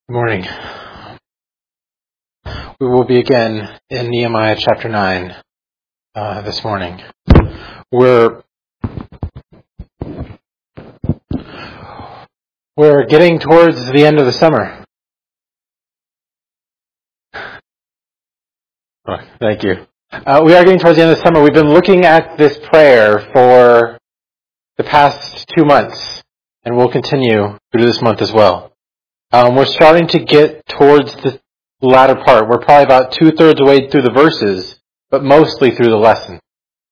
Good morning. We will be again in Nehemiah chapter 9 this morning. We're getting towards the end of the summer. Oh, thank you. We are getting towards the end of the summer. We've been looking at this prayer for the past 2 months, and we'll continue through this month as well. We're starting to get towards the latter part. We're probably about 2/3 way through the verses, but mostly through the lesson.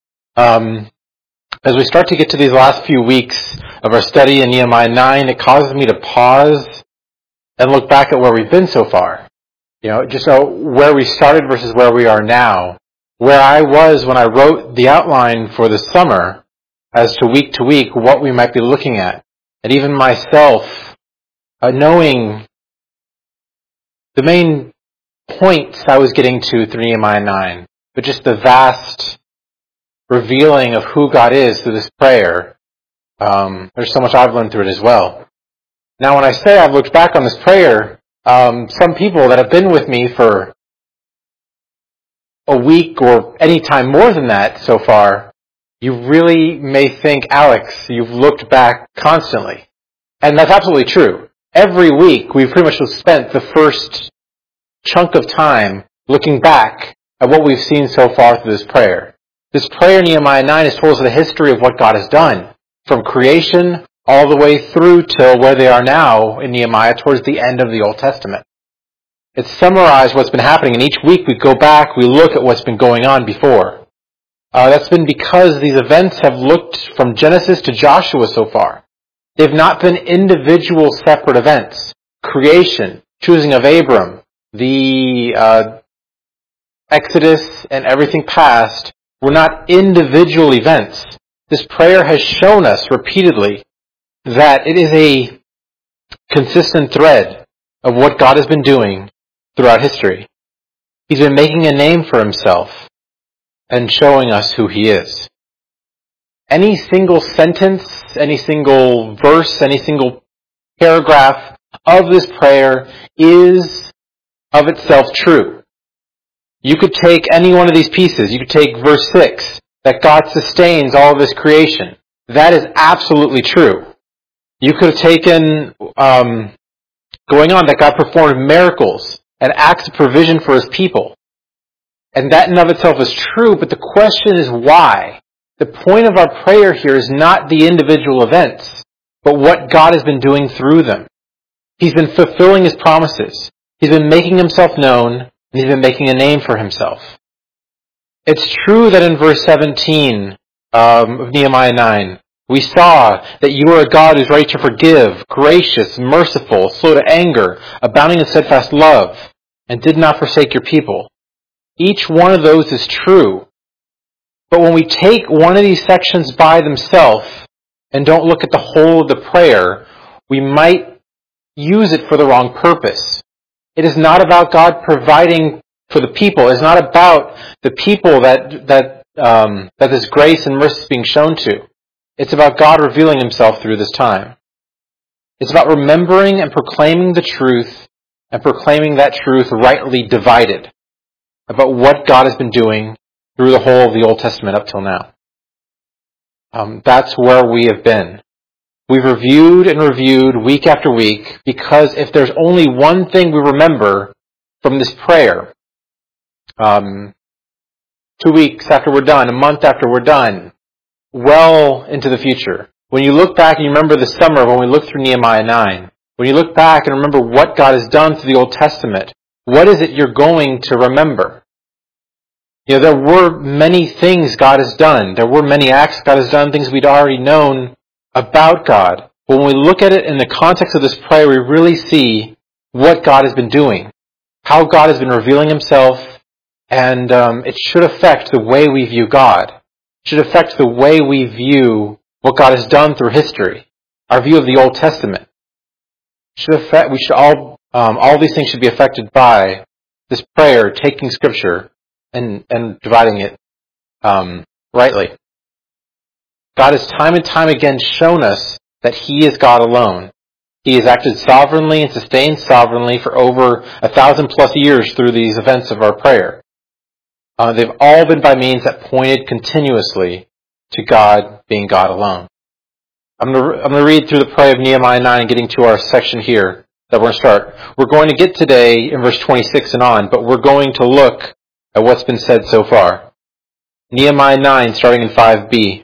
As we start to get to these last few weeks of our study in Nehemiah 9, it causes me to pause and look back at where we've been so far. Just where we started versus where we are now. Where I was when I wrote the outline for the summer as to week, what we might be looking at. And even myself, knowing the main points I was getting to through Nehemiah 9, but just the vast revealing of who God is through this prayer. There's so much I've learned through it as well. Now, when I say I've looked back on this prayer, some people that have been with me for a week or any time more than that so far, you really may think, Alex, you've looked back constantly. And that's absolutely true. Every week, we've pretty much spent the first chunk of time looking back at what we've seen so far through this prayer. This prayer in Nehemiah 9 is told us the history of what God has done, from creation all the way through to where they are now in Nehemiah towards the end of the Old Testament. It's summarized what's been happening, and each week we go back, we look at what's been going on before. That's been because these events have looked from Genesis to Joshua so far. They've not been individual separate events. Creation, choosing of Abram, the Exodus and everything past were not individual events. This prayer has shown us repeatedly that it is a consistent thread of what God has been doing throughout history. He's been making a name for himself and showing us who he is. Any single sentence, any single verse, any single paragraph of this prayer is of itself true. You could take any one of these pieces. You could take verse 6, that God sustains all of his creation. That is absolutely true. You could have taken, going on, that God performed miracles and acts of provision for his people. And that in of itself is true, but the question is why? The point of our prayer here is not the individual events, but what God has been doing through them. He's been fulfilling his promises. He's been making himself known, and he's been making a name for himself. It's true that in verse 17 of Nehemiah 9, we saw that you are a God who's ready to forgive, gracious, merciful, slow to anger, abounding in steadfast love, and did not forsake your people. Each one of those is true. But when we take one of these sections by themselves and don't look at the whole of the prayer, we might use it for the wrong purpose. It is not about God providing for the people. It's not about the people that this grace and mercy is being shown to. It's about God revealing himself through this time. It's about remembering and proclaiming the truth and proclaiming that truth rightly divided about what God has been doing through the whole of the Old Testament up till now. That's where we have been. We've reviewed and reviewed week after week, because if there's only one thing we remember from this prayer, 2 weeks after we're done, a month after we're done, well into the future, when you look back and you remember the summer when we looked through Nehemiah 9, when you look back and remember what God has done through the Old Testament, what is it you're going to remember? There were many things God has done. There were many acts God has done, things we'd already known about God. But when we look at it in the context of this prayer, we really see what God has been doing, how God has been revealing himself, and it should affect the way we view God. It should affect the way we view what God has done through history, our view of the Old Testament. All these things should be affected by this prayer, taking Scripture and dividing it rightly. God has time and time again shown us that he is God alone. He has acted sovereignly and sustained sovereignly for over 1,000+ years through these events of our prayer. They've all been by means that pointed continuously to God being God alone. I'm going to read through the prayer of Nehemiah 9 and getting to our section here that we're going to start. We're going to get today in verse 26 and on, but we're going to look at what's been said so far. Nehemiah 9, starting in 5b.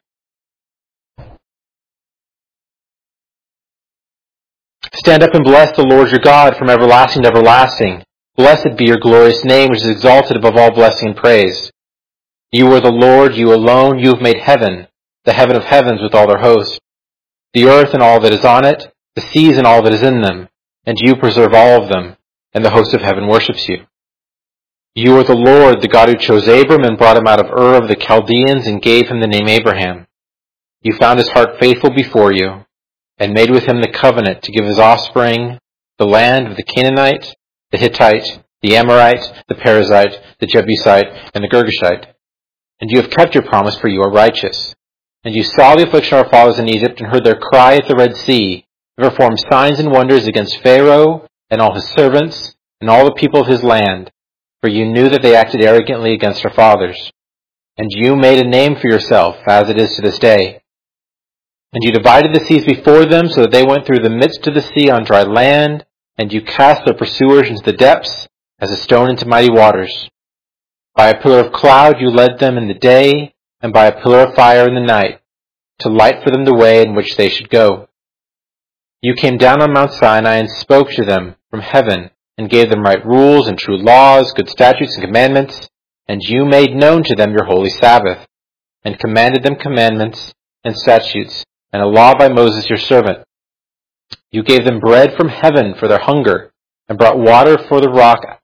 Stand up and bless the Lord your God from everlasting to everlasting. Blessed be your glorious name, which is exalted above all blessing and praise. You are the Lord, you alone. You have made heaven, the heaven of heavens with all their host, the earth and all that is on it, the seas and all that is in them, and you preserve all of them, and the host of heaven worships you. You are the Lord, the God who chose Abram and brought him out of Ur of the Chaldeans and gave him the name Abraham. You found his heart faithful before you, and made with him the covenant to give his offspring the land of the Canaanite, the Hittite, the Amorite, the Perizzite, the Jebusite, and the Girgashite. And you have kept your promise, for you are righteous. And you saw the affliction of our fathers in Egypt, and heard their cry at the Red Sea, and performed signs and wonders against Pharaoh and all his servants, and all the people of his land, for you knew that they acted arrogantly against our fathers. And you made a name for yourself, as it is to this day. And you divided the seas before them, so that they went through the midst of the sea on dry land, and you cast their pursuers into the depths, as a stone into mighty waters. By a pillar of cloud you led them in the day, and by a pillar of fire in the night, to light for them the way in which they should go. You came down on Mount Sinai and spoke to them from heaven, and gave them right rules and true laws, good statutes and commandments, and you made known to them your holy Sabbath, and commanded them commandments and statutes, and a law by Moses your servant. You gave them bread from heaven for their hunger, and brought water for them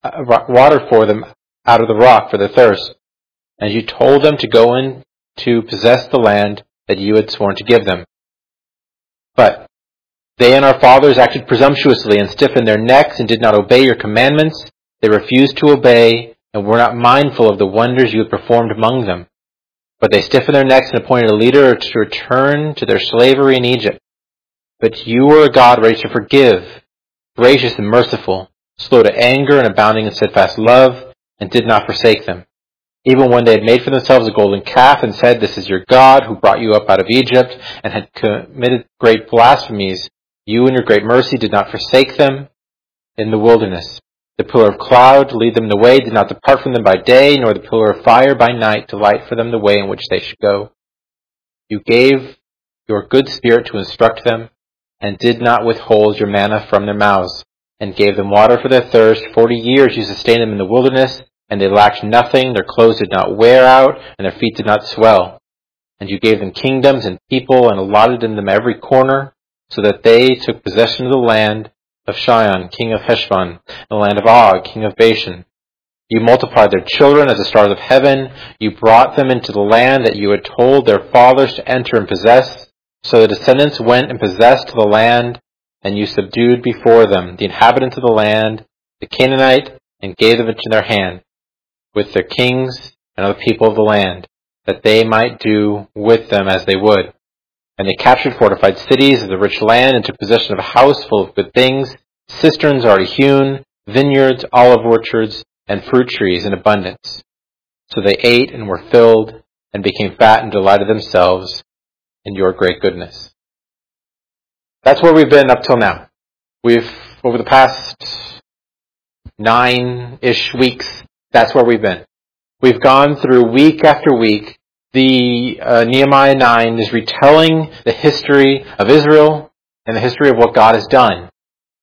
out of the rock for their thirst. And you told them to go in to possess the land that you had sworn to give them. But they and our fathers acted presumptuously and stiffened their necks and did not obey your commandments. They refused to obey and were not mindful of the wonders you had performed among them. But they stiffened their necks and appointed a leader to return to their slavery in Egypt. But you are a God ready to forgive, gracious and merciful, slow to anger and abounding in steadfast love, and did not forsake them. Even when they had made for themselves a golden calf and said, "This is your God who brought you up out of Egypt," and had committed great blasphemies, you in your great mercy did not forsake them in the wilderness. The pillar of cloud to lead them the way did not depart from them by day, nor the pillar of fire by night to light for them the way in which they should go. You gave your good spirit to instruct them, and did not withhold your manna from their mouths, and gave them water for their thirst. 40 years you sustained them in the wilderness, and they lacked nothing. Their clothes did not wear out, and their feet did not swell. And you gave them kingdoms and people, and allotted in them every corner, so that they took possession of the land of Sihon, king of Heshbon, and the land of Og, king of Bashan. You multiplied their children as the stars of heaven. You brought them into the land that you had told their fathers to enter and possess. So the descendants went and possessed the land, and you subdued before them the inhabitants of the land, the Canaanite, and gave them into their hand, with their kings and other people of the land, that they might do with them as they would. And they captured fortified cities of the rich land, and took possession of a house full of good things, cisterns already hewn, vineyards, olive orchards, and fruit trees in abundance. So they ate and were filled, and became fat and delighted themselves in your great goodness. That's where we've been up till now. We've, over the past 9-ish weeks, that's where we've been. We've gone through week after week. The Nehemiah 9 is retelling the history of Israel and the history of what God has done.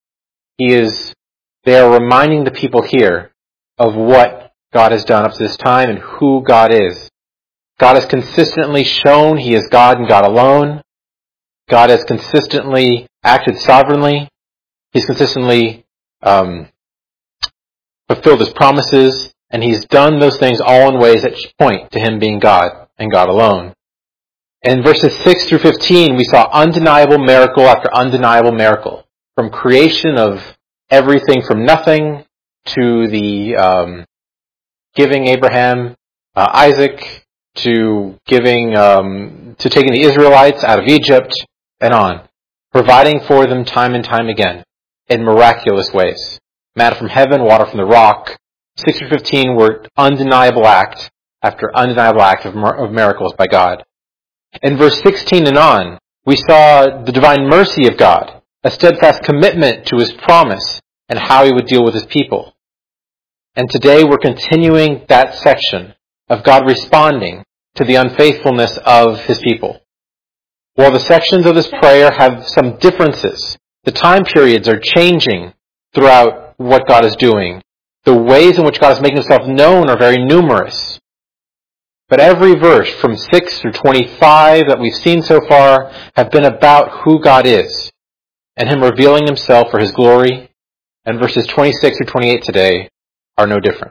They are reminding the people here of what God has done up to this time and who God is. God has consistently shown He is God and God alone. God has consistently acted sovereignly. He's consistently fulfilled His promises, and He's done those things all in ways that point to Him being God and God alone. In verses 6 through 15, we saw undeniable miracle after undeniable miracle. From creation of everything from nothing to the giving Abraham Isaac, to taking the Israelites out of Egypt, and on. providing for them time and time again in miraculous ways. Manna from heaven, water from the rock. 6 through 15 were undeniable act after undeniable act of miracles by God. In verse 16 and on, we saw the divine mercy of God, a steadfast commitment to his promise and how he would deal with his people. And today we're continuing that section of God responding to the unfaithfulness of his people. While the sections of this prayer have some differences, the time periods are changing throughout what God is doing. The ways in which God is making himself known are very numerous. But every verse from 6 through 25 that we've seen so far have been about who God is and him revealing himself for his glory. And verses 26 through 28 today are no different.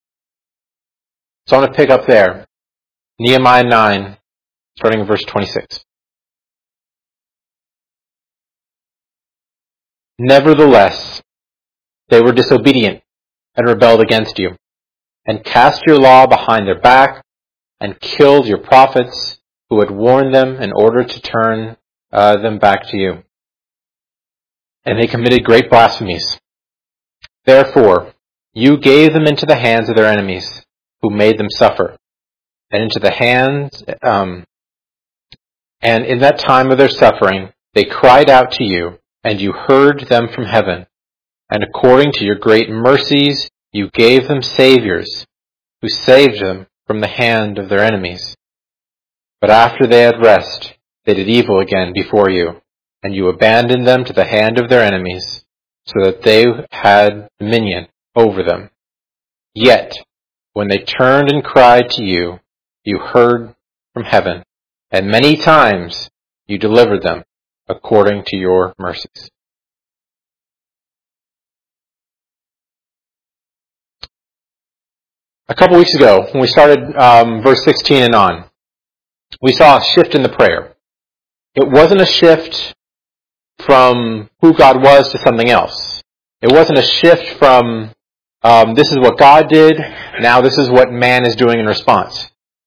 So I'm going to pick up there. Nehemiah 9, starting in verse 26. Nevertheless, they were disobedient and rebelled against you, and cast your law behind their back, and killed your prophets who had warned them in order to turn them back to you. And they committed great blasphemies. Therefore, you gave them into the hands of their enemies, who made them suffer, and into the hands, and in that time of their suffering, they cried out to you, and you heard them from heaven. And according to your great mercies, you gave them saviors, who saved them from the hand of their enemies. But after they had rest, they did evil again before you, and you abandoned them to the hand of their enemies, so that they had dominion over them. Yet, when they turned and cried to you, you heard from heaven, and many times you delivered them according to your mercies. A couple weeks ago, when we started verse 16 and on, we saw a shift in the prayer. It wasn't a shift from who God was to something else. It wasn't a shift from this is what God did, now this is what man is doing in response.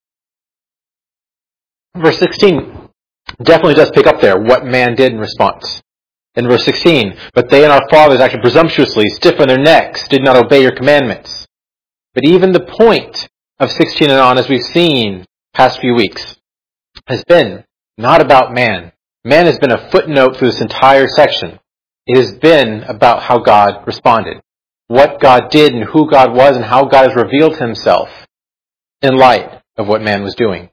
Verse 16 definitely does pick up there what man did in response. In verse 16, but they and our fathers acted presumptuously, stiffened their necks, did not obey your commandments. But even the point of 16 and on, as we've seen past few weeks, has been not about man. Man has been a footnote through this entire section. It has been about how God responded, what God did and who God was and how God has revealed himself in light of what man was doing.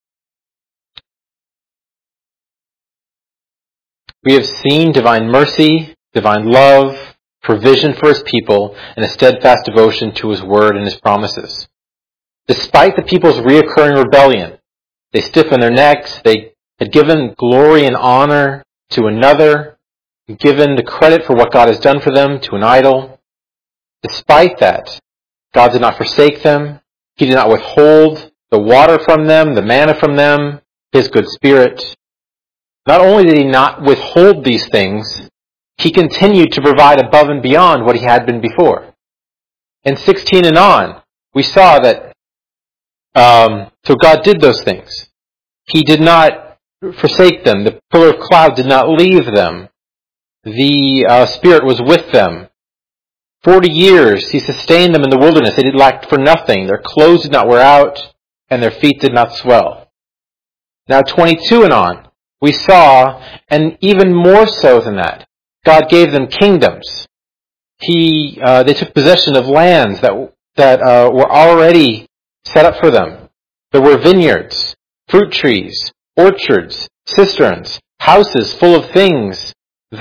We have seen divine mercy, divine love, provision for his people, and a steadfast devotion to his word and his promises. Despite the people's reoccurring rebellion, they stiffened their necks, they had given glory and honor to another, given the credit for what God has done for them to an idol. Despite that, God did not forsake them. He did not withhold the water from them, the manna from them, his good spirit. Not only did he not withhold these things, he continued to provide above and beyond what he had been before. In 16 and on, we saw that so God did those things. He did not forsake them. The pillar of cloud did not leave them. The Spirit was with them. 40 years he sustained them in the wilderness. They did lack for nothing. Their clothes did not wear out, and their feet did not swell. Now 22 and on, we saw, and even more so than that, God gave them kingdoms. They took possession of lands that were already set up for them. There were vineyards, fruit trees, orchards, cisterns, houses full of things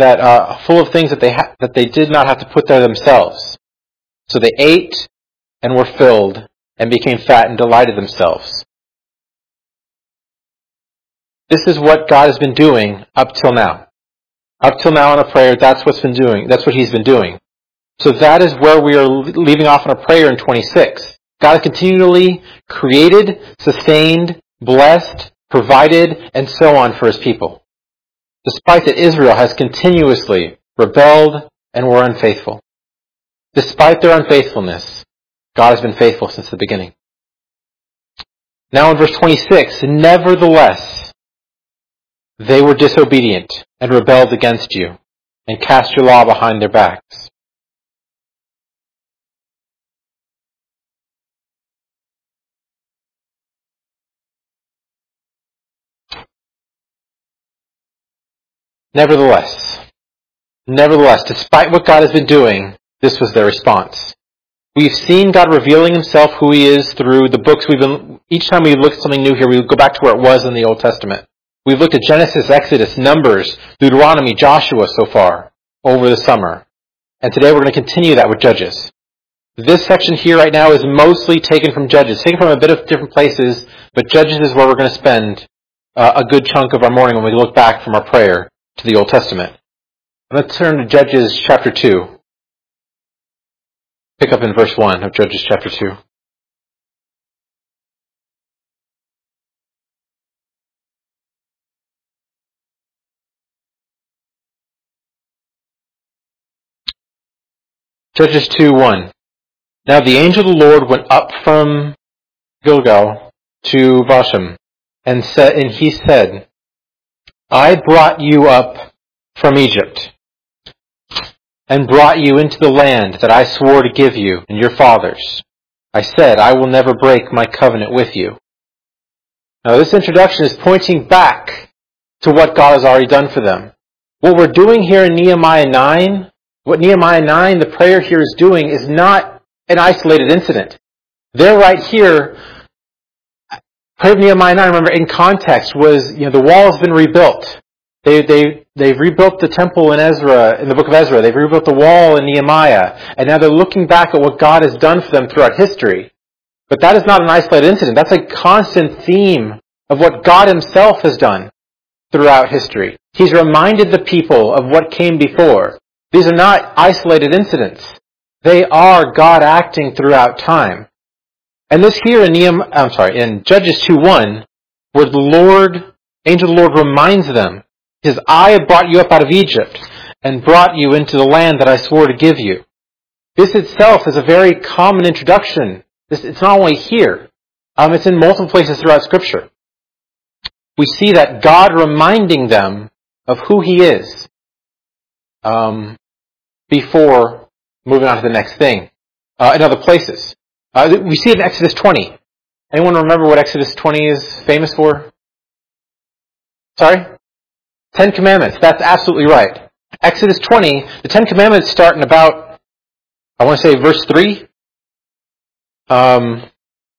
that they did not have to put there themselves. So they ate and were filled and became fat and delighted themselves. This is what God has been doing up till now. Up till now in a prayer, that's what he's been doing. So that is where we are leaving off in a prayer in 26. God has continually created, sustained, blessed, provided, and so on for his people. Despite that Israel has continuously rebelled and were unfaithful. Despite their unfaithfulness, God has been faithful since the beginning. Now in verse 26, nevertheless, They were disobedient and rebelled against you and cast your law behind their backs. Nevertheless, despite what God has been doing, this was their response. We've seen God revealing himself, who he is, through the books each time we look at something new here, we go back to where it was in the Old Testament. We've looked at Genesis, Exodus, Numbers, Deuteronomy, Joshua so far over the summer. And today we're going to continue that with Judges. This section here right now is mostly taken from Judges, taken from a bit of different places, but Judges is where we're going to spend a good chunk of our morning when we look back from our prayer to the Old Testament. Let's turn to Judges chapter 2. Pick up in verse 1 of Judges chapter 2. Judges 2:1. Now the angel of the Lord went up from Gilgal to Bochim, and he said, I brought you up from Egypt, and brought you into the land that I swore to give you and your fathers. I said, I will never break my covenant with you. Now this introduction is pointing back to what God has already done for them. What we're doing here in Nehemiah 9, the prayer here is doing, is not an isolated incident. They're right here. Prayer of Nehemiah 9, remember, in context was, the wall has been rebuilt. They've rebuilt the temple in the book of Ezra. They've rebuilt the wall in Nehemiah. And now they're looking back at what God has done for them throughout history. But that is not an isolated incident. That's a constant theme of what God himself has done throughout history. He's reminded the people of what came before. These are not isolated incidents. They are God acting throughout time. And this here in Judges 2:1, where the angel of the Lord reminds them, he says, I have brought you up out of Egypt and brought you into the land that I swore to give you. This itself is a very common introduction. It's not only here. It's in multiple places throughout Scripture. We see that God reminding them of who he is before moving on to the next thing in other places. We see it in Exodus 20. Anyone remember what Exodus 20 is famous for? Sorry? 10 Commandments. That's absolutely right. Exodus 20, the 10 Commandments start in about, I want to say verse 3. But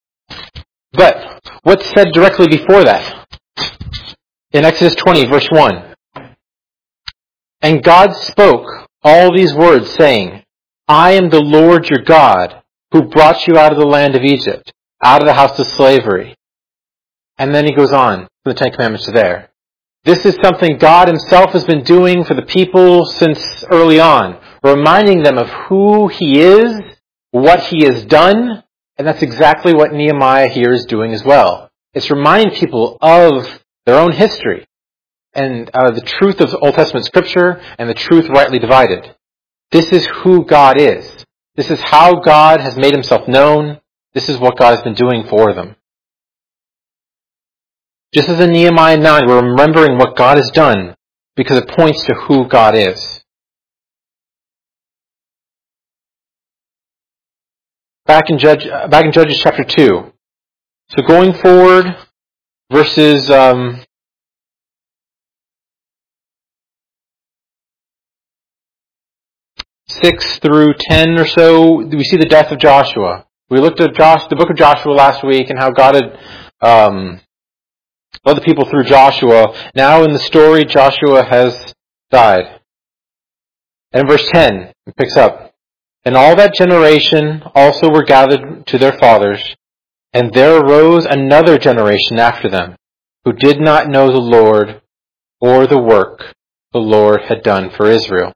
what's said directly before that? In Exodus 20, verse 1. And God spoke all these words, saying, I am the Lord your God, who brought you out of the land of Egypt, out of the house of slavery. And then he goes on from the 10 Commandments to there. This is something God himself has been doing for the people since early on, reminding them of who he is, what he has done, and that's exactly what Nehemiah here is doing as well. It's reminding people of their own history and the truth of Old Testament Scripture and the truth rightly divided. This is who God is. This is how God has made himself known. This is what God has been doing for them. Just as in Nehemiah 9, we're remembering what God has done because it points to who God is. Back in Judges chapter 2. So going forward, verses 6 through 10 or so, we see the death of Joshua. We looked at the book of Joshua last week and how God had led the people through Joshua. Now in the story, Joshua has died. And in verse 10, it picks up, and all that generation also were gathered to their fathers, and there arose another generation after them, who did not know the Lord or the work the Lord had done for Israel.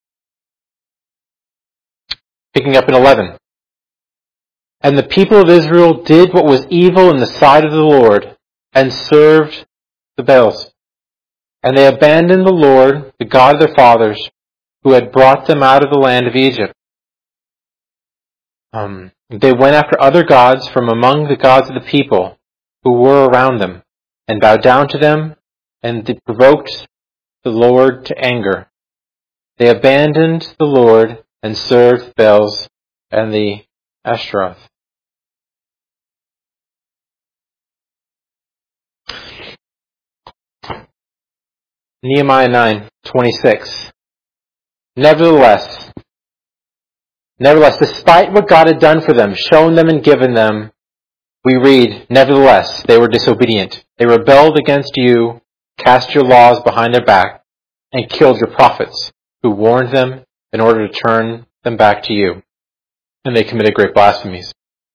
Picking up in 11. And the people of Israel did what was evil in the sight of the Lord, and served the Baals. And they abandoned the Lord, the God of their fathers, who had brought them out of the land of Egypt. They went after other gods from among the gods of the people who were around them, and bowed down to them, and they provoked the Lord to anger. They abandoned the Lord and served Baals and the Ashtaroth. Nehemiah 9:26. Nevertheless, despite what God had done for them, shown them and given them, we read, nevertheless, they were disobedient. They rebelled against you, cast your laws behind their back, and killed your prophets, who warned them in order to turn them back to you. And they committed great blasphemies.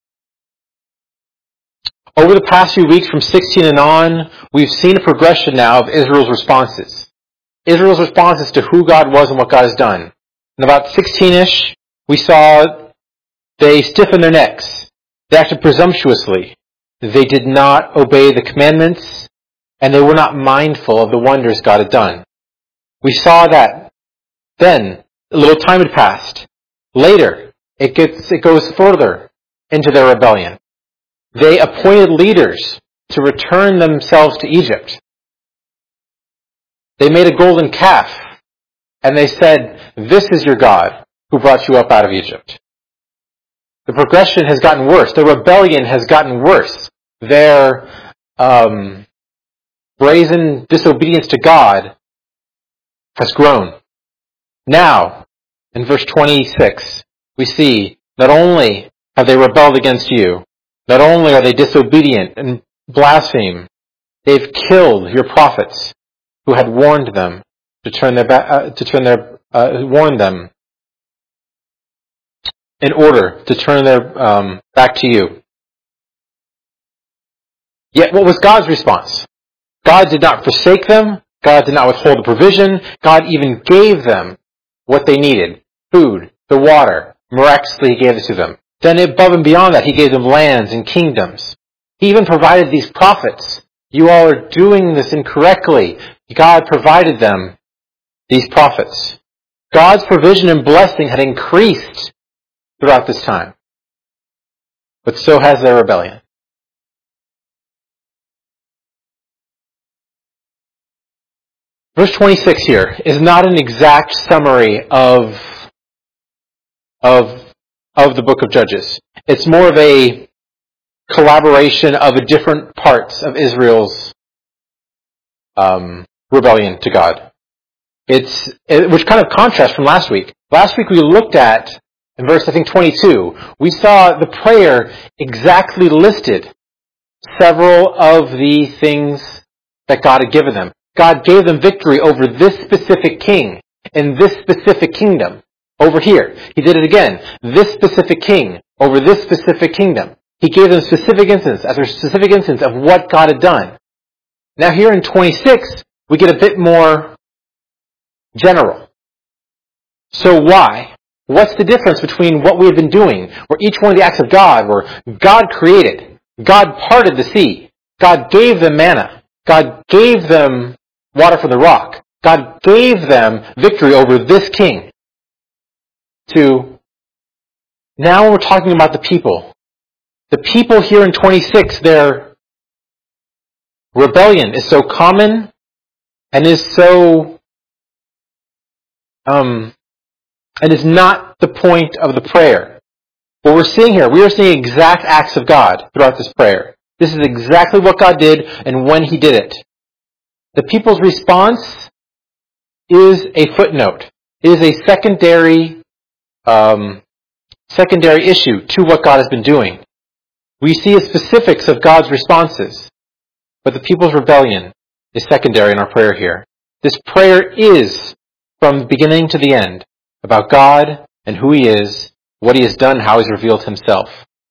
Over the past few weeks, from 16 and on, we've seen a progression now of Israel's responses. Israel's responses to who God was and what God has done. In about 16-ish, we saw they stiffened their necks. They acted presumptuously. They did not obey the commandments, and they were not mindful of the wonders God had done. We saw that. Then, a little time had passed. Later, it goes further into their rebellion. They appointed leaders to return themselves to Egypt. They made a golden calf, and they said, "This is your God who brought you up out of Egypt." The progression has gotten worse. The rebellion has gotten worse. Their brazen disobedience to God has grown. Now, in verse 26, we see not only have they rebelled against you, not only are they disobedient and blaspheme, they've killed your prophets who had warned them warned them in order to turn their back to you. Yet what was God's response? God did not forsake them. God did not withhold the provision. God even gave them what they needed. Food, the water. Miraculously, He gave it to them. Then above and beyond that, He gave them lands and kingdoms. He even provided these prophets. You all are doing this incorrectly. God provided them these prophets. God's provision and blessing had increased throughout this time. But so has their rebellion. Verse 26 here is not an exact summary of the book of Judges. It's more of a collaboration of the different parts of Israel's rebellion to God. Which kind of contrasts from last week. Last week we looked at, in verse 22, we saw the prayer exactly listed several of the things that God had given them. God gave them victory over this specific king in this specific kingdom over here. He did it again. This specific king over this specific kingdom. He gave them specific instance after specific instance of what God had done. Now here in 26, we get a bit more general. So why? What's the difference between what we have been doing, where each one of the acts of God, where God created, God parted the sea, God gave them manna, God gave them water from the rock, God gave them victory over this king, to now we're talking about the people. The people here in 26, their rebellion is so common and is so and is not the point of the prayer. What we're seeing here, we are seeing exact acts of God throughout this prayer. This is exactly what God did and when He did it. The people's response is a footnote. It is a secondary issue to what God has been doing. We see the specifics of God's responses, but the people's rebellion is secondary in our prayer here. This prayer is, from the beginning to the end, about God and who He is, what He has done, how He's revealed Himself.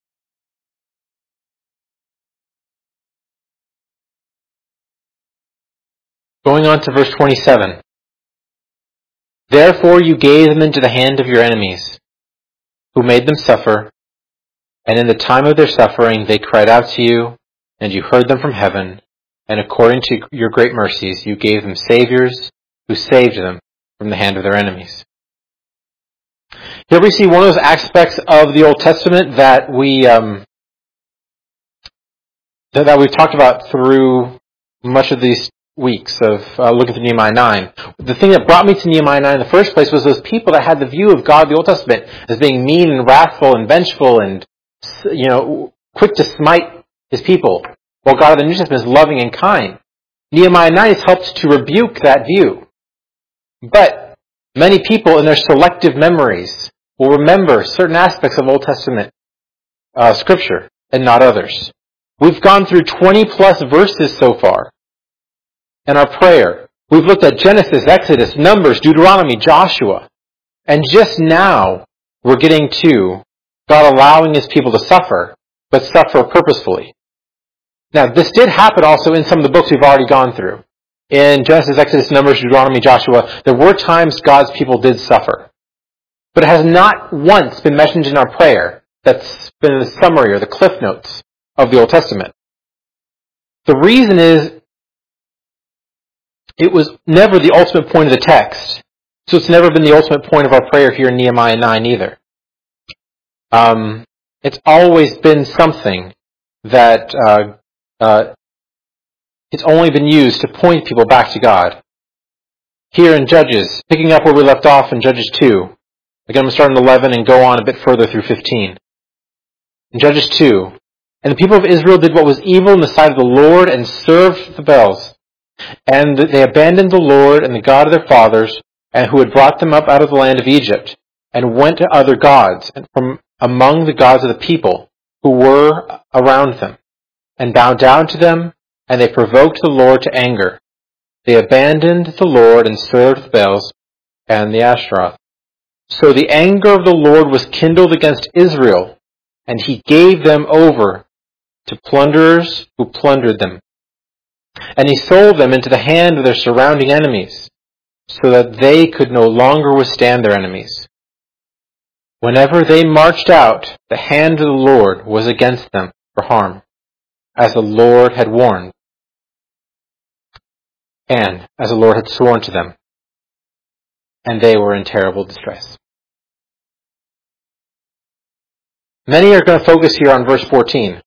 Going on to verse 27. Therefore you gave them into the hand of your enemies, who made them suffer, and in the time of their suffering they cried out to you, and you heard them from heaven, and according to your great mercies you gave them saviors who saved them from the hand of their enemies. Here we see one of those aspects of the Old Testament that we've talked about through much of these weeks of looking through Nehemiah 9. The thing that brought me to Nehemiah 9 in the first place was those people that had the view of God, the Old Testament, as being mean and wrathful and vengeful and, quick to smite his people, while God of the New Testament is loving and kind. Nehemiah 9 has helped to rebuke that view. But many people in their selective memories will remember certain aspects of Old Testament Scripture and not others. We've gone through 20 plus verses so far in our prayer. We've looked at Genesis, Exodus, Numbers, Deuteronomy, Joshua. And just now we're getting to God allowing his people to suffer, but suffer purposefully. Now, this did happen also in some of the books we've already gone through. In Genesis, Exodus, Numbers, Deuteronomy, Joshua, there were times God's people did suffer. But it has not once been mentioned in our prayer. That's been the summary or the cliff notes of the Old Testament. The reason is, it was never the ultimate point of the text. So it's never been the ultimate point of our prayer here in Nehemiah 9 either. It's always been something that it's only been used to point people back to God. Here in Judges, picking up where we left off in Judges 2. Again, I'm going to start in 11 and go on a bit further through 15. In Judges 2, and the people of Israel did what was evil in the sight of the Lord and served the Baals. And they abandoned the Lord and the God of their fathers, and who had brought them up out of the land of Egypt, and went to other gods, and from among the gods of the people who were around them, and bowed down to them, and they provoked the Lord to anger. They abandoned the Lord and served the Baals and the Ashtaroth. So the anger of the Lord was kindled against Israel, and he gave them over to plunderers who plundered them. And he sold them into the hand of their surrounding enemies, so that they could no longer withstand their enemies. Whenever they marched out, the hand of the Lord was against them for harm, as the Lord had warned, and as the Lord had sworn to them. And they were in terrible distress. Many are going to focus here on verse 14.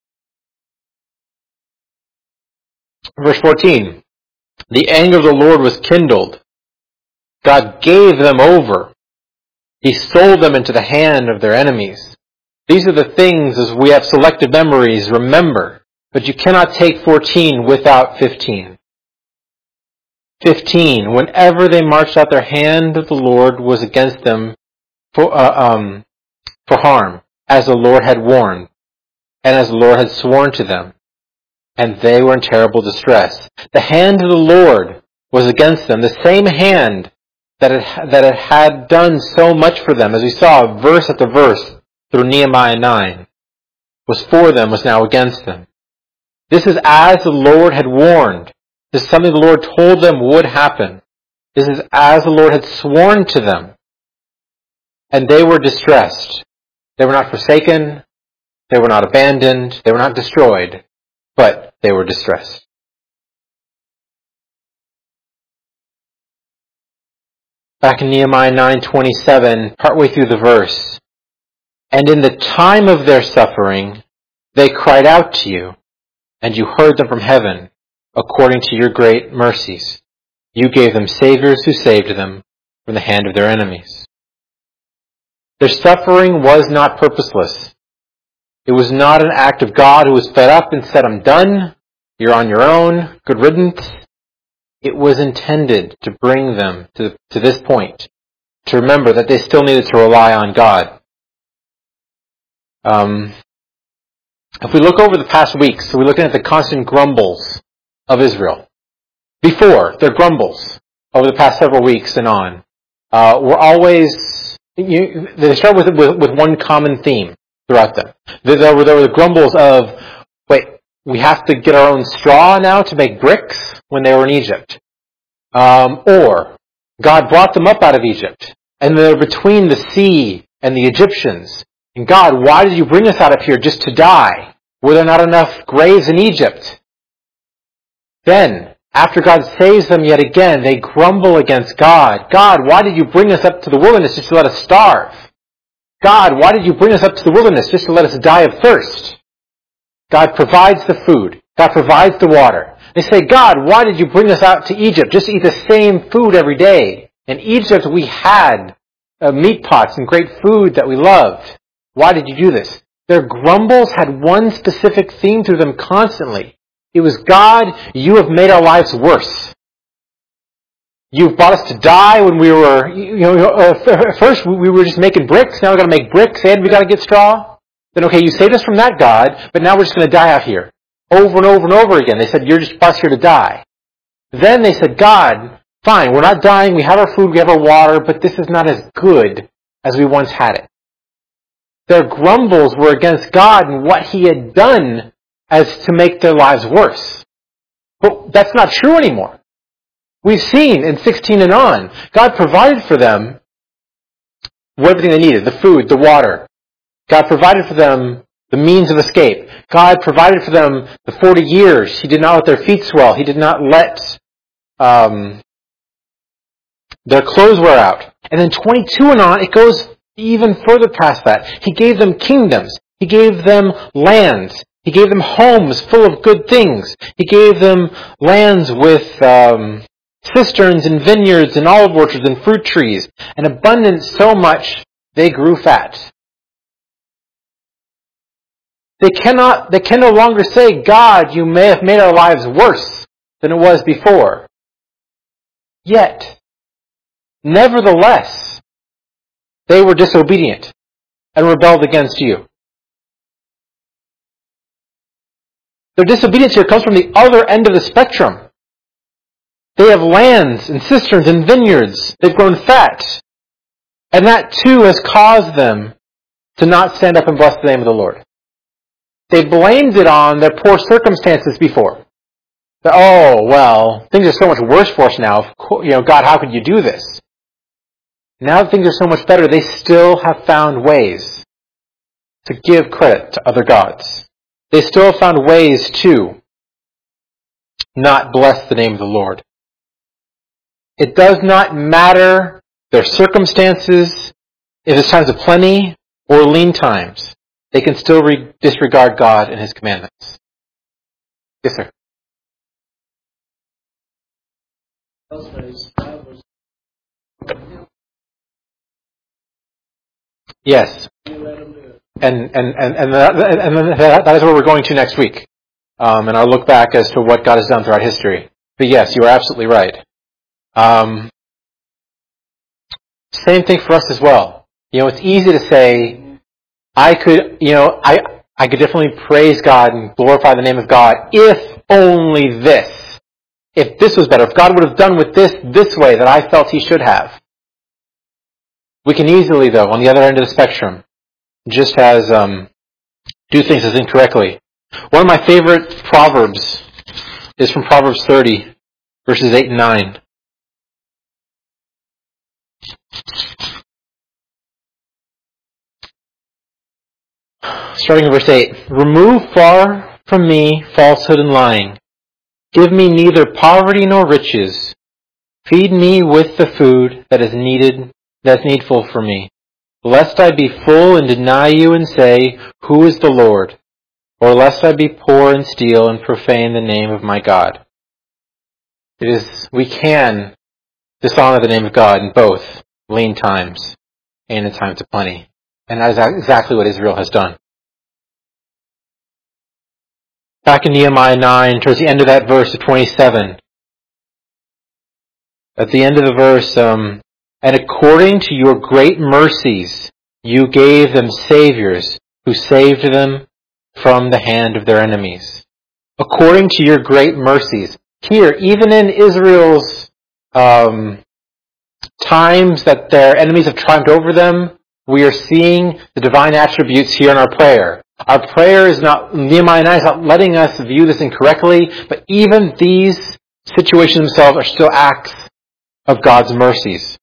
Verse 14, the anger of the Lord was kindled. God gave them over. He sold them into the hand of their enemies. These are the things, as we have selective memories, remember. But you cannot take 14 without 15. 15, whenever they marched out, their hand of the Lord was against them for harm, as the Lord had warned, and as the Lord had sworn to them. And they were in terrible distress. The hand of the Lord was against them, the same hand that it had done so much for them, as we saw verse after verse through Nehemiah 9, was for them, was now against them. This is as the Lord had warned. This is something the Lord told them would happen. This is as the Lord had sworn to them. And they were distressed. They were not forsaken. They were not abandoned. They were not destroyed. But they were distressed. Back in Nehemiah 9:27, partway through the verse, and in the time of their suffering, they cried out to you, and you heard them from heaven, according to your great mercies. You gave them saviors who saved them from the hand of their enemies. Their suffering was not purposeless. It was not an act of God who was fed up and said, I'm done. You're on your own. Good riddance. It was intended to bring them to this point, to remember that they still needed to rely on God. If we look over the past weeks, so we're looking at the constant grumbles of Israel. Before their grumbles over the past several weeks and on, were always, they start with one common theme throughout them. There were the grumbles of, wait, we have to get our own straw now to make bricks when they were in Egypt. Or, God brought them up out of Egypt, and they're between the sea and the Egyptians. And God, why did you bring us out of here just to die? Were there not enough graves in Egypt? Then, after God saves them yet again, they grumble against God. God, why did you bring us up to the wilderness just to let us starve? God, why did you bring us up to the wilderness just to let us die of thirst? God provides the food. God provides the water. They say, God, why did you bring us out to Egypt just to eat the same food every day? In Egypt we had meat pots and great food that we loved. Why did you do this? Their grumbles had one specific theme to them constantly. It was, God, you have made our lives worse. You've brought us to die when we were, first we were just making bricks. Now we've got to make bricks and we've got to get straw. Then, okay, you saved us from that, God, but now we're just going to die out here. Over and over and over again. They said, you're just brought us here to die. Then they said, God, fine, we're not dying, we have our food, we have our water, but this is not as good as we once had it. Their grumbles were against God and what He had done as to make their lives worse. But that's not true anymore. We've seen in 16 and on, God provided for them everything they needed, the food, the water. God provided for them the means of escape. God provided for them the 40 years. He did not let their feet swell. He did not let their clothes wear out. And then 22 and on, it goes even further past that. He gave them kingdoms. He gave them lands. He gave them homes full of good things. He gave them lands with cisterns and vineyards and olive orchards and fruit trees, and abundance so much they grew fat. They can no longer say, God, you may have made our lives worse than it was before. Yet, nevertheless, they were disobedient and rebelled against you. Their disobedience here comes from the other end of the spectrum. They have lands and cisterns and vineyards. They've grown fat. And that too has caused them to not stand up and bless the name of the Lord. They blamed it on their poor circumstances before. That, oh, well, things are so much worse for us now. God, how could you do this? Now that things are so much better, they still have found ways to give credit to other gods. They still have found ways to not bless the name of the Lord. It does not matter their circumstances, if it's times of plenty or lean times. They can still disregard God and His commandments. Yes, sir. Yes. And that is where we're going to next week. And I'll look back as to what God has done throughout history. But yes, you are absolutely right. Same thing for us as well. It's easy to say, I could definitely praise God and glorify the name of God if only this. If this was better, if God would have done with this way that I felt He should have. We can easily, though, on the other end of the spectrum, just as do things as incorrectly. One of my favorite proverbs is from Proverbs 30, verses 8 and 9. Starting in verse 8. Remove far from me falsehood and lying. Give me neither poverty nor riches. Feed me with the food that's needful for me. Lest I be full and deny you and say, who is the Lord? Or lest I be poor and steal and profane the name of my God. We can dishonor the name of God in both lean times and in times of plenty. And that is exactly what Israel has done. Back in Nehemiah 9, towards the end of that verse of 27, at the end of the verse, and according to your great mercies, you gave them saviors who saved them from the hand of their enemies. According to your great mercies. Here, even in Israel's times that their enemies have triumphed over them, we are seeing the divine attributes here in our prayer. Our prayer is not, Nehemiah 9 is not letting us view this incorrectly, but even these situations themselves are still acts of God's mercies.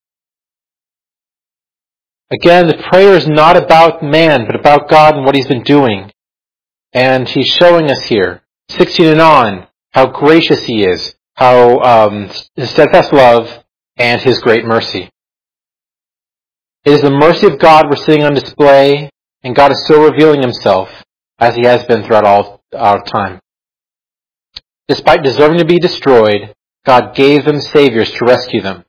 Again, the prayer is not about man, but about God and what He's been doing. And He's showing us here, 16 and on, how gracious He is, how His steadfast love and His great mercy. It is the mercy of God we're seeing on display, and God is still revealing Himself as He has been throughout all our time. Despite deserving to be destroyed, God gave them saviors to rescue them.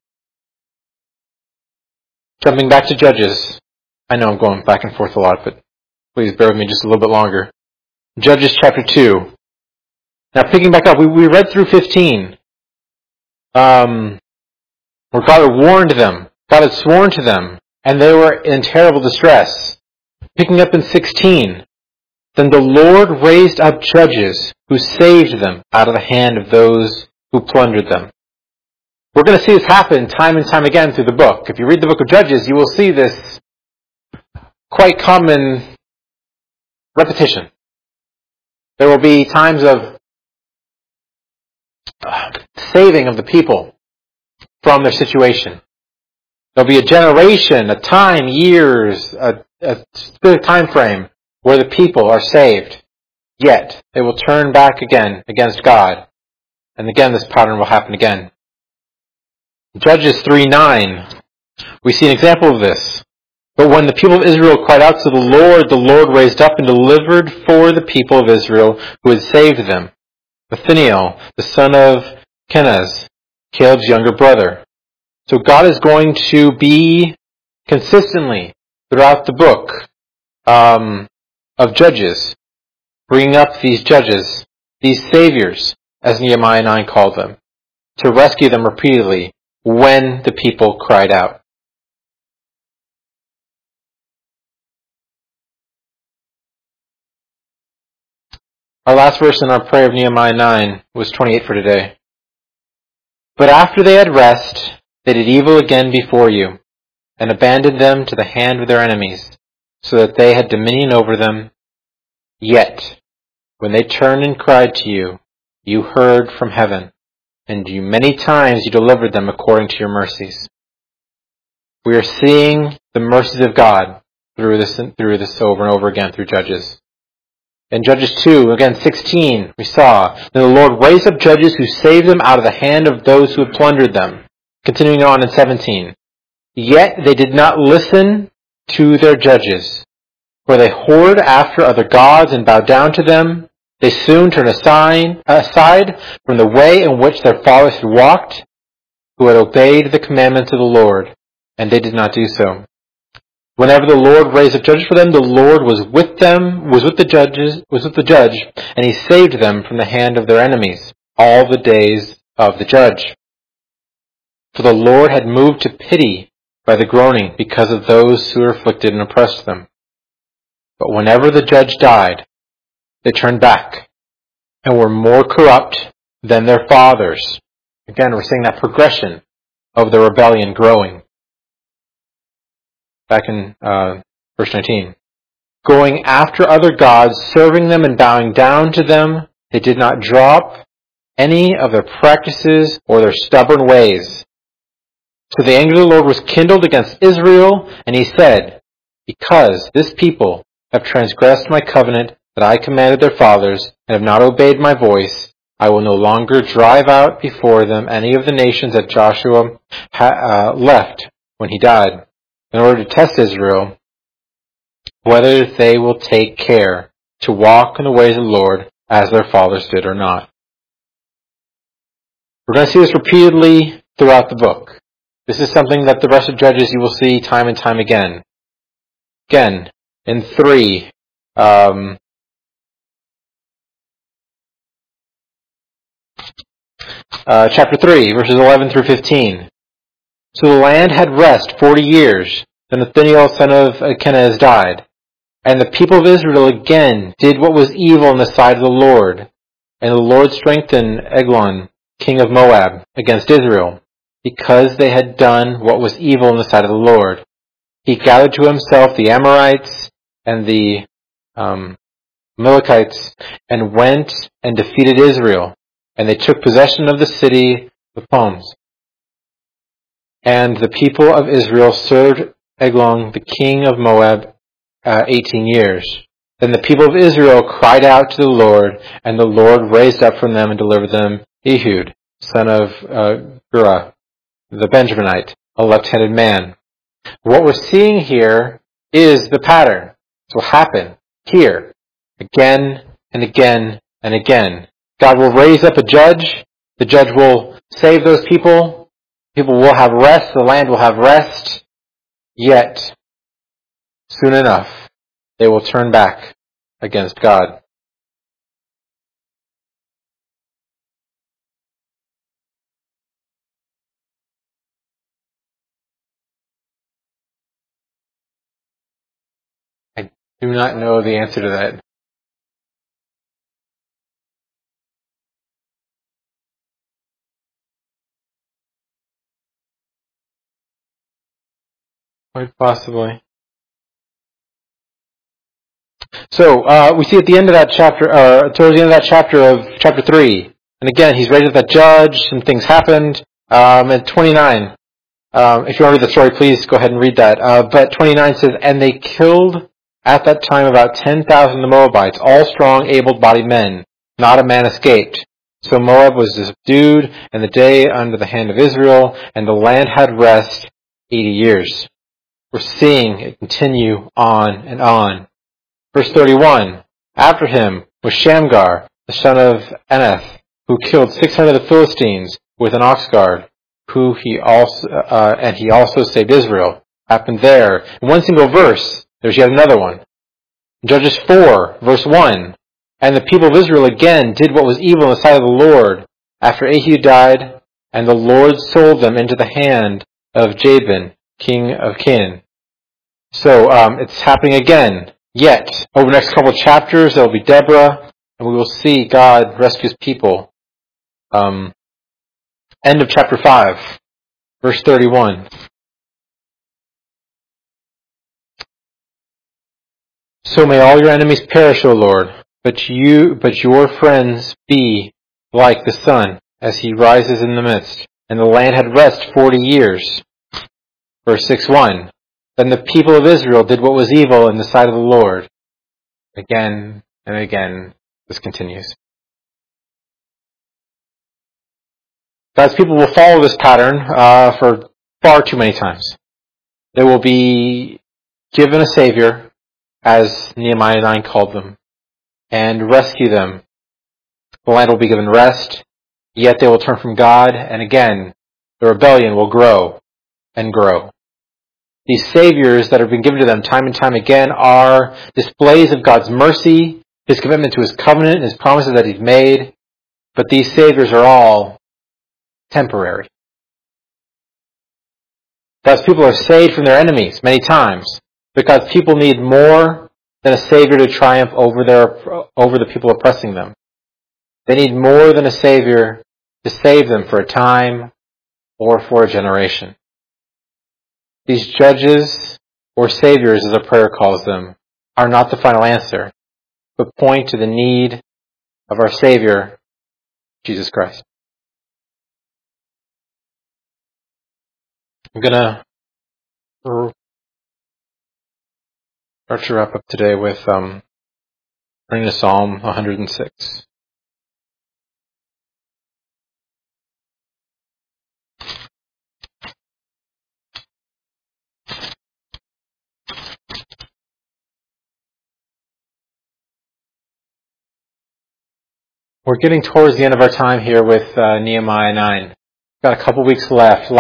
Jumping back to Judges. I know I'm going back and forth a lot, but please bear with me just a little bit longer. Judges chapter 2. Now picking back up, we read through 15. Where God had warned them. God had sworn to them, and they were in terrible distress. Picking up in 16. Then the Lord raised up judges who saved them out of the hand of those who plundered them. We're going to see this happen time and time again through the book. If you read the book of Judges, you will see this quite common repetition. There will be times of saving of the people from their situation. There'll be a generation, a time, years, a specific time frame where the people are saved. Yet, they will turn back again against God. And again, this pattern will happen again. Judges 3:9, we see an example of this. But when the people of Israel cried out to the Lord raised up and delivered for the people of Israel who had saved them. Othniel, the son of Kenaz, Caleb's younger brother. So God is going to be consistently throughout the book of Judges, bringing up these judges, these saviors, as Nehemiah 9 called them, to rescue them repeatedly when the people cried out. Our last verse in our prayer of Nehemiah 9 was 28 for today. But after they had rest, they did evil again before you, and abandoned them to the hand of their enemies, so that they had dominion over them. Yet, when they turned and cried to you, you heard from heaven, and you many times you delivered them according to your mercies. We are seeing the mercies of God through this over and over again through Judges. In Judges 2, again 16, we saw that the Lord raised up judges who saved them out of the hand of those who had plundered them. Continuing on in 17. Yet they did not listen to their judges, for they whored after other gods and bowed down to them. They soon turned aside from the way in which their fathers had walked, who had obeyed the commandments of the Lord, and they did not do so. Whenever the Lord raised up judges for them, the Lord was with the judge, and he saved them from the hand of their enemies all the days of the judge. For the Lord had moved to pity by the groaning because of those who were afflicted and oppressed them. But whenever the judge died, they turned back and were more corrupt than their fathers. Again, we're seeing that progression of the rebellion growing. Back in verse 19. Going after other gods, serving them and bowing down to them, they did not drop any of their practices or their stubborn ways. So the anger of the Lord was kindled against Israel, and he said, because this people have transgressed my covenant that I commanded their fathers, and have not obeyed my voice, I will no longer drive out before them any of the nations that Joshua left when he died, in order to test Israel, whether they will take care to walk in the ways of the Lord as their fathers did or not. We're going to see this repeatedly throughout the book. This is something that the rest of Judges you will see time and time again. Again, in 3, chapter 3, verses 11 through 15. So the land had rest 40 years. Then Othniel, son of Kenaz, died. And the people of Israel again did what was evil in the sight of the Lord. And the Lord strengthened Eglon, king of Moab, against Israel, because they had done what was evil in the sight of the Lord. He gathered to himself the Amorites and the Amalekites, and went and defeated Israel. And they took possession of the city with palms. And the people of Israel served Eglon, the king of Moab, 18 years. Then the people of Israel cried out to the Lord, and the Lord raised up from them and delivered them Ehud, son of Gurah, the Benjaminite, a left-handed man. What we're seeing here is the pattern. This will happen here again and again and again. God will raise up a judge. The judge will save those people. People will have rest. The land will have rest. Yet, soon enough, they will turn back against God. I do not know the answer to that. Quite possibly. So, we see at the end of that chapter, towards the end of that chapter of chapter 3, and again, he's raised up that judge, some things happened, at 29. If you want to read the story, please go ahead and read that. But 29 says, "And they killed at that time about 10,000 of the Moabites, all strong, able-bodied men. Not a man escaped. So Moab was subdued in the day under the hand of Israel, and the land had rest 80 years. We're seeing it continue on and on. Verse 31, "After him was Shamgar, the son of Anath, who killed 600 of the Philistines with an ox guard, he also saved Israel." Happened there. In one single verse, there's yet another one. Judges 4, verse 1, "And the people of Israel again did what was evil in the sight of the Lord, after Ehud died, and the Lord sold them into the hand of Jabin, king of Canaan." So it's happening again. Yet, over the next couple of chapters, there will be Deborah, and we will see God rescue his people. End of chapter 5, verse 31. "So may all your enemies perish, O Lord, but your friends be like the sun, as he rises in the midst. And the land had rest 40 years. Verse 6:1. "Then the people of Israel did what was evil in the sight of the Lord." Again and again, this continues. God's people will follow this pattern for far too many times. They will be given a Savior, as Nehemiah 9 called them, and rescue them. The land will be given rest, yet they will turn from God, and again, the rebellion will grow and grow. These saviors that have been given to them time and time again are displays of God's mercy, his commitment to his covenant, and his promises that he's made, but these saviors are all temporary. God's people are saved from their enemies many times, but God's people need more than a Savior to triumph over the people oppressing them. They need more than a Savior to save them for a time or for a generation. These judges, or saviors as our prayer calls them, are not the final answer, but point to the need of our Savior, Jesus Christ. I'm going to start to wrap up today with turning to Psalm 106. We're getting towards the end of our time here with Nehemiah 9. Got a couple weeks left.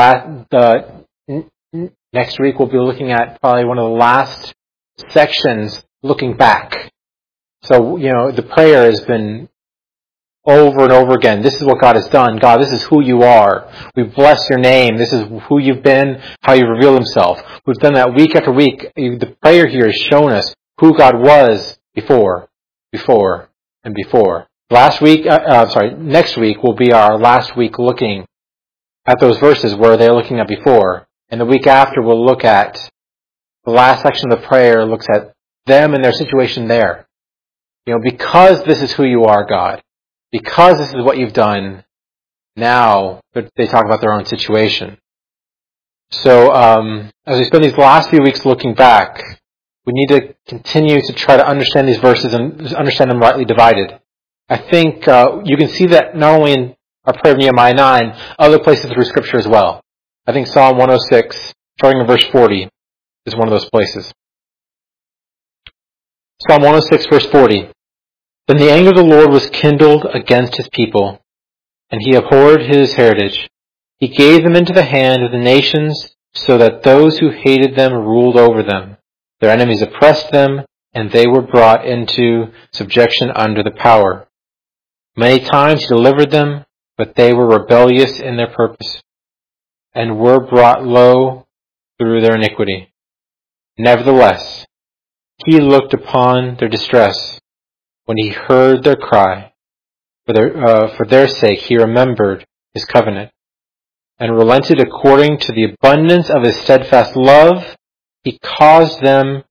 Next week we'll be looking at probably one of the last sections looking back. So, the prayer has been over and over again. This is what God has done. God, this is who you are. We bless your name. This is who you've been, how you reveal himself. We've done that week after week. The prayer here has shown us who God was before, and before. Next week will be our last week looking at those verses where they're looking at before. And the week after we'll look at the last section of the prayer, looks at them and their situation there. Because this is who you are, God, because this is what you've done, now they talk about their own situation. So as we spend these last few weeks looking back, we need to continue to try to understand these verses and understand them rightly divided. I think you can see that not only in our prayer of Nehemiah 9, other places through Scripture as well. I think Psalm 106, starting in verse 40, is one of those places. Psalm 106, verse 40. Then the anger of the Lord was kindled against his people, and he abhorred his heritage. He gave them into the hand of the nations, so that those who hated them ruled over them. Their enemies oppressed them, and they were brought into subjection under the power. Many times he delivered them, but they were rebellious in their purpose, and were brought low through their iniquity. Nevertheless, he looked upon their distress when he heard their cry. For their sake he remembered his covenant, and relented according to the abundance of his steadfast love. He caused them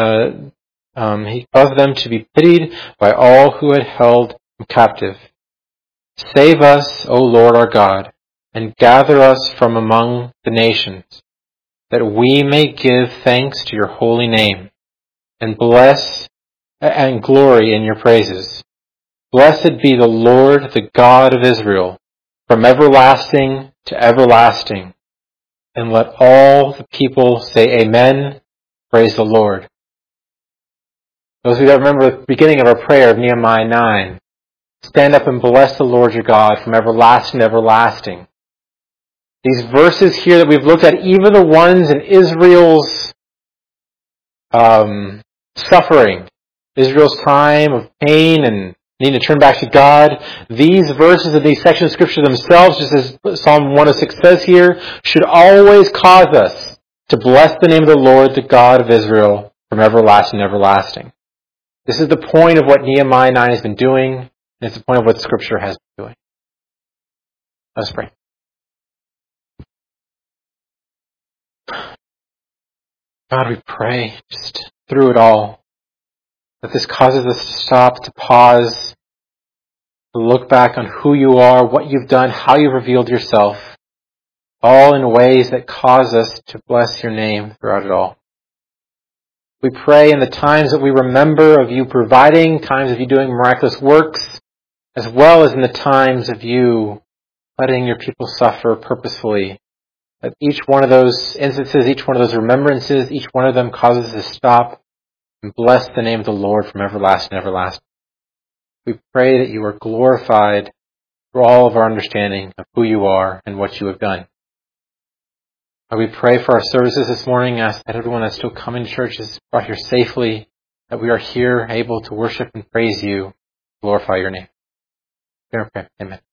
to be pitied by all who had held him captive. Save us, O Lord our God, and gather us from among the nations, that we may give thanks to your holy name, and bless and glory in your praises. Blessed be the Lord, the God of Israel, from everlasting to everlasting. And let all the people say amen. Praise the Lord. Those of you that remember the beginning of our prayer of Nehemiah 9, stand up and bless the Lord your God from everlasting to everlasting. These verses here that we've looked at, even the ones in Israel's suffering, Israel's time of pain and needing to turn back to God, these verses of these sections of Scripture themselves, just as Psalm 106 says here, should always cause us to bless the name of the Lord, the God of Israel, from everlasting to everlasting. This is the point of what Nehemiah 9 has been doing, and it's the point of what Scripture has been doing. Let's pray. God, we pray just through it all that this causes us to stop, to pause, to look back on who you are, what you've done, how you've revealed yourself, all in ways that cause us to bless your name throughout it all. We pray in the times that we remember of you providing, times of you doing miraculous works, as well as in the times of you letting your people suffer purposefully. That each one of those instances, each one of those remembrances, each one of them causes us to stop and bless the name of the Lord from everlasting to everlasting. We pray that you are glorified through all of our understanding of who you are and what you have done. We pray for our services this morning, ask that everyone that's still coming to church is brought here safely, that we are here able to worship and praise you, glorify your name. Amen.